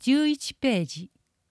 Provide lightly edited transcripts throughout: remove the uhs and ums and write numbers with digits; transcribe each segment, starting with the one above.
11ページ。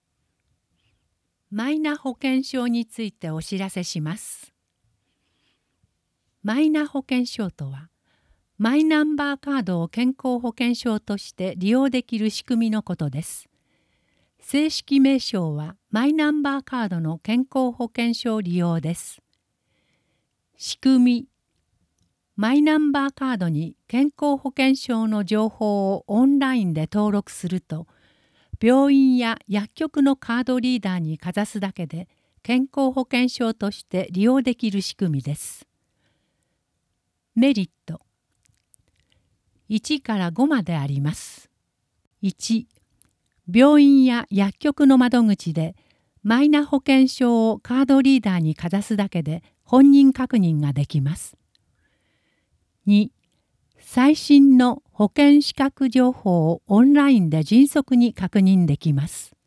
マイナ保険証についてお知らせします。マイナ保険証とは、マイナンバーカードを健康保険証として利用できる仕組みのことです。正式名称はマイナンバーカードの健康保険証利用です。仕組み。マイナンバーカードに健康保険証の情報をオンラインで登録すると、病院や薬局のカードリーダーにかざすだけで健康保険証として利用できる仕組みです。メリット。1から5まであります。1、病院や薬局の窓口でマイナ保険証をカードリーダーにかざすだけで本人確認ができます。2、最新の保険資格情報をオンラインで迅速に確認できます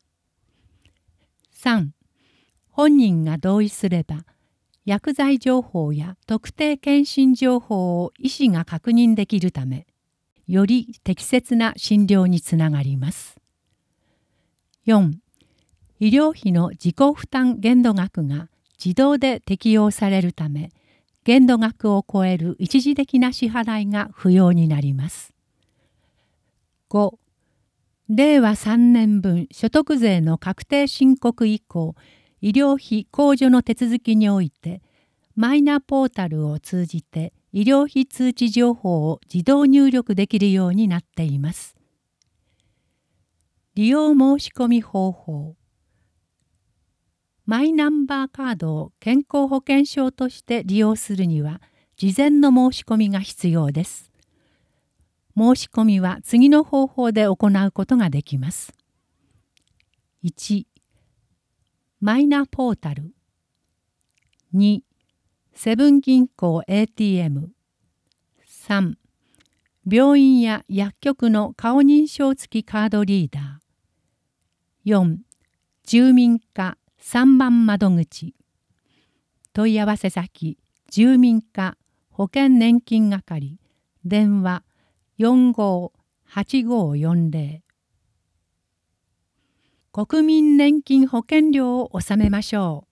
。3、本人が同意すれば、薬剤情報や特定健診情報を医師が確認できるため、より適切な診療につながります。4、医療費の自己負担限度額が自動で適用されるため、限度額を超える一時的な支払いが不要になります。5、令和3年分所得税の確定申告以降、医療費控除の手続きにおいて、マイナポータルを通じて医療費通知情報を自動入力できるようになっています。利用申し込み方法。マイナンバーカードを健康保険証として利用するには、事前の申し込みが必要です。申し込みは次の方法で行うことができます。1、マイナポータル。2、セブン銀行 ATM。3、病院や薬局の顔認証付きカードリーダー。4、住民課3番窓口。問い合わせ先、住民課保険年金係、電話45-8540。国民年金保険料を納めましょ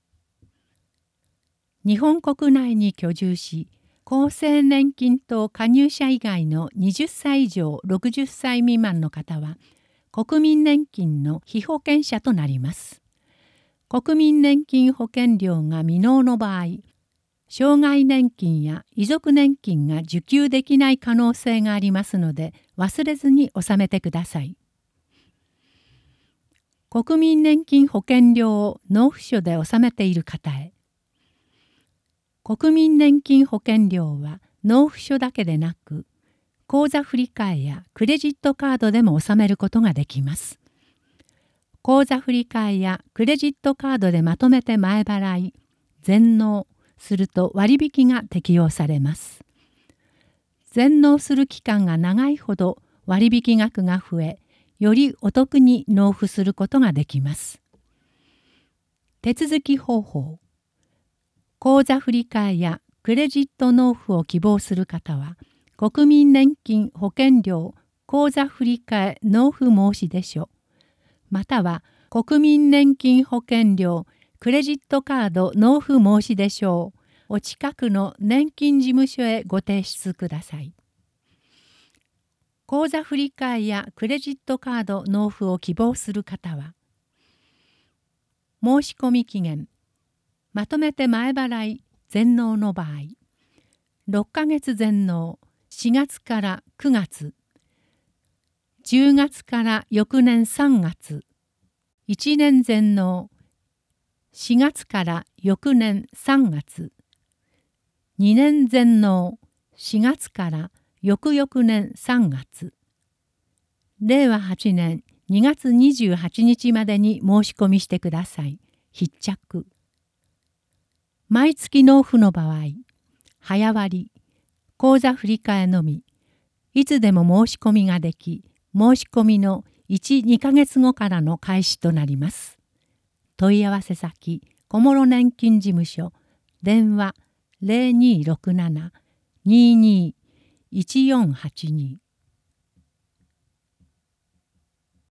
う。日本国内に居住し、厚生年金等加入者以外の20歳以上60歳未満の方は、国民年金の被保険者となります。国民年金保険料が未納の場合、障害年金や遺族年金が受給できない可能性がありますので、忘れずに納めてください。国民年金保険料を納付書で納めている方へ。国民年金保険料は納付書だけでなく、口座振替やクレジットカードでも納めることができます。口座振替やクレジットカードでまとめて前払い、全納すると割引が適用されます。全納する期間が長いほど割引額が増え、よりお得に納付することができます。手続き方法。口座振替やクレジット納付を希望する方は、国民年金保険料口座振替納付申出書、または国民年金保険料クレジットカード納付申出書をお近くの年金事務所へご提出ください。口座振替やクレジットカード納付を希望する方は、申し込み期限、まとめて前払い全納の場合、6ヶ月全納4月から9月、10月から翌年3月、1年全納4月から翌年3月、2年全納4月から翌々年3月、令和8年2月28日までに申し込みしてください。必着。毎月納付の場合、早割、口座振替のみ、いつでも申し込みができ、申し込みの1、2ヶ月後からの開始となります。問い合わせ先、小諸年金事務所、電話0267-22-1482